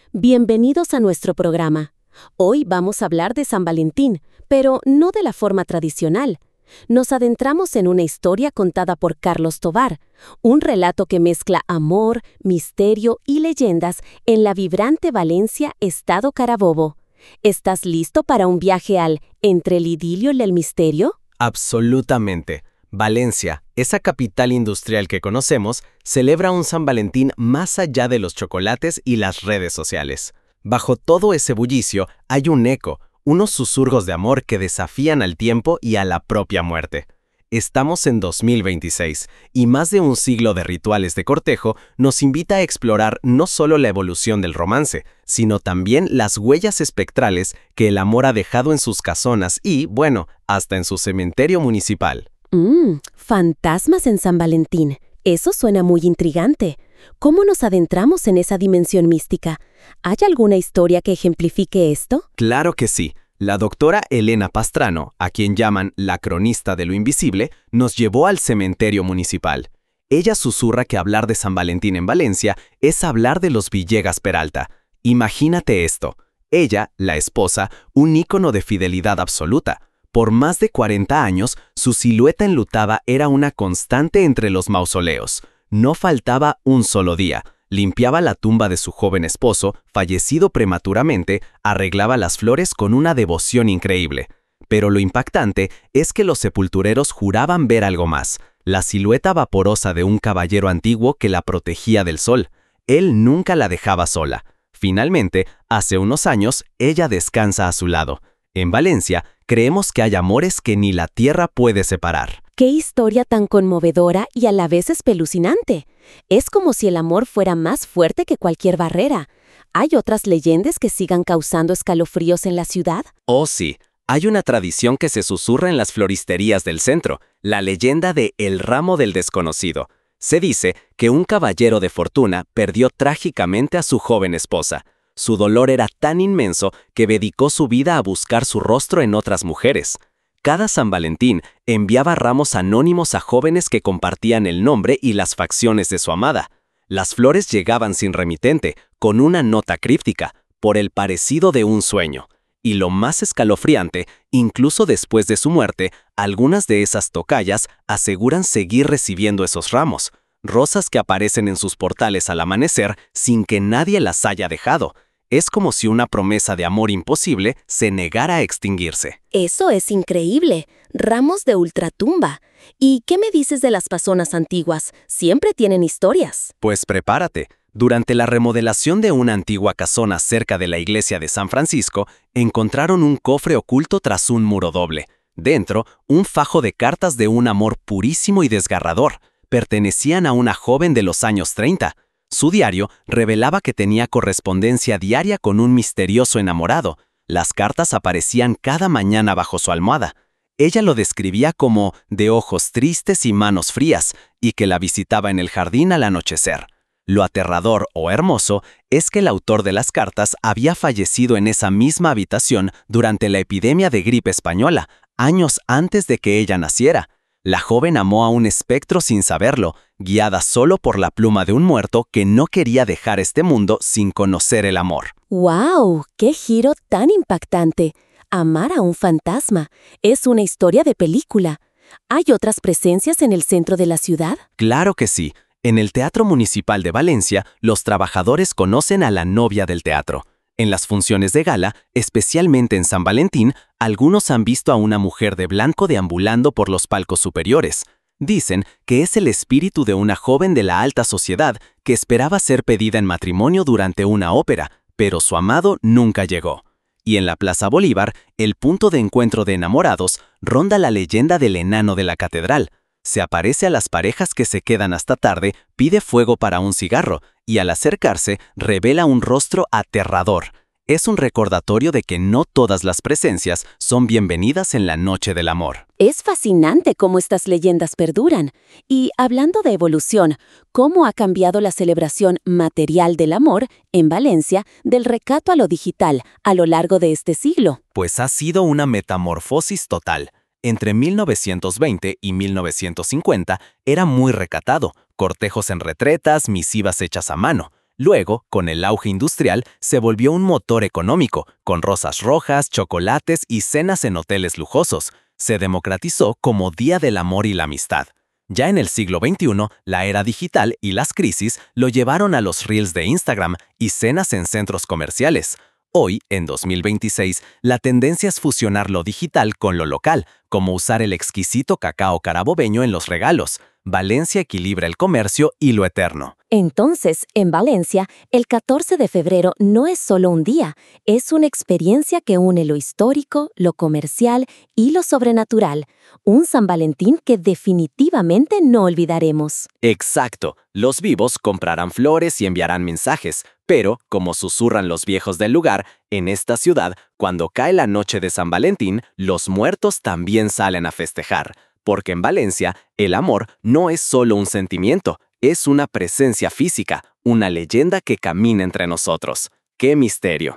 Bienvenidos a nuestro programa. Hoy vamos a hablar de San Valentín, pero no de la forma tradicional. Nos adentramos en una historia contada por Carlos Tovar, un relato que mezcla amor, misterio y leyendas en la vibrante Valencia, estado Carabobo. ¿Estás listo para un viaje al entre el idilio y el misterio? Absolutamente. Valencia, esa capital industrial que conocemos, celebra un San Valentín más allá de los chocolates y las redes sociales. Bajo todo ese bullicio hay un eco, unos susurros de amor que desafían al tiempo y a la propia muerte. Estamos en 2026 y más de un siglo de rituales de cortejo nos invita a explorar no solo la evolución del romance, sino también las huellas espectrales que el amor ha dejado en sus casonas y, bueno, hasta en su cementerio municipal. Fantasmas en San Valentín. Eso suena muy intrigante. ¿Cómo nos adentramos en esa dimensión mística? ¿Hay alguna historia que ejemplifique esto? Claro que sí. La doctora Elena Pastrano, a quien llaman la cronista de lo invisible, nos llevó al cementerio municipal. Ella susurra que hablar de San Valentín en Valencia es hablar de los Villegas Peralta. Imagínate esto. Ella, la esposa, un ícono de fidelidad absoluta. Por más de 40 años, su silueta enlutada era una constante entre los mausoleos. No faltaba un solo día. Limpiaba la tumba de su joven esposo, fallecido prematuramente, arreglaba las flores con una devoción increíble. Pero lo impactante es que los sepultureros juraban ver algo más, la silueta vaporosa de un caballero antiguo que la protegía del sol. Él nunca la dejaba sola. Finalmente, hace unos años, ella descansa a su lado. En Valencia, creemos que hay amores que ni la tierra puede separar. ¡Qué historia tan conmovedora y a la vez espeluznante! Es como si el amor fuera más fuerte que cualquier barrera. ¿Hay otras leyendas que sigan causando escalofríos en la ciudad? Oh sí, hay una tradición que se susurra en las floristerías del centro, la leyenda de El Ramo del Desconocido. Se dice que un caballero de fortuna perdió trágicamente a su joven esposa. Su dolor era tan inmenso que dedicó su vida a buscar su rostro en otras mujeres. Cada San Valentín enviaba ramos anónimos a jóvenes que compartían el nombre y las facciones de su amada. Las flores llegaban sin remitente, con una nota críptica, por el parecido de un sueño. Y lo más escalofriante, incluso después de su muerte, algunas de esas tocayas aseguran seguir recibiendo esos ramos, rosas que aparecen en sus portales al amanecer sin que nadie las haya dejado. Es como si una promesa de amor imposible se negara a extinguirse. Eso es increíble. Ramos de ultratumba. ¿Y qué me dices de las pasonas antiguas? Siempre tienen historias. Pues prepárate. Durante la remodelación de una antigua casona cerca de la iglesia de San Francisco, encontraron un cofre oculto tras un muro doble. Dentro, un fajo de cartas de un amor purísimo y desgarrador. Pertenecían a una joven de los años 30. Su diario revelaba que tenía correspondencia diaria con un misterioso enamorado. Las cartas aparecían cada mañana bajo su almohada. Ella lo describía como de ojos tristes y manos frías, y que la visitaba en el jardín al anochecer. Lo aterrador o hermoso es que el autor de las cartas había fallecido en esa misma habitación durante la epidemia de gripe española, años antes de que ella naciera. La joven amó a un espectro sin saberlo, guiada solo por la pluma de un muerto que no quería dejar este mundo sin conocer el amor. ¡Wow! ¡Qué giro tan impactante! Amar a un fantasma. Es una historia de película. ¿Hay otras presencias en el centro de la ciudad? Claro que sí. En el Teatro Municipal de Valencia, los trabajadores conocen a la novia del teatro. En las funciones de gala, especialmente en San Valentín, algunos han visto a una mujer de blanco deambulando por los palcos superiores. Dicen que es el espíritu de una joven de la alta sociedad que esperaba ser pedida en matrimonio durante una ópera, pero su amado nunca llegó. Y en la Plaza Bolívar, el punto de encuentro de enamorados, ronda la leyenda del enano de la catedral. Se aparece a las parejas que se quedan hasta tarde, pide fuego para un cigarro, y al acercarse, revela un rostro aterrador. Es un recordatorio de que no todas las presencias son bienvenidas en la noche del amor. Es fascinante cómo estas leyendas perduran. Y hablando de evolución, ¿cómo ha cambiado la celebración material del amor en Valencia del recato a lo digital a lo largo de este siglo? Pues ha sido una metamorfosis total. Entre 1920 y 1950 era muy recatado, cortejos en retretas, misivas hechas a mano. Luego, con el auge industrial, se volvió un motor económico, con rosas rojas, chocolates y cenas en hoteles lujosos. Se democratizó como Día del Amor y la Amistad. Ya en el siglo XXI, la era digital y las crisis lo llevaron a los reels de Instagram y cenas en centros comerciales. Hoy, en 2026, la tendencia es fusionar lo digital con lo local, como usar el exquisito cacao carabobeño en los regalos. Valencia equilibra el comercio y lo eterno. Entonces, en Valencia, el 14 de febrero no es solo un día, es una experiencia que une lo histórico, lo comercial y lo sobrenatural. Un San Valentín que definitivamente no olvidaremos. Exacto, los vivos comprarán flores y enviarán mensajes, pero, como susurran los viejos del lugar, en esta ciudad, cuando cae la noche de San Valentín, los muertos también salen a festejar. Porque en Valencia, el amor no es solo un sentimiento, es una presencia física, una leyenda que camina entre nosotros. ¡Qué misterio!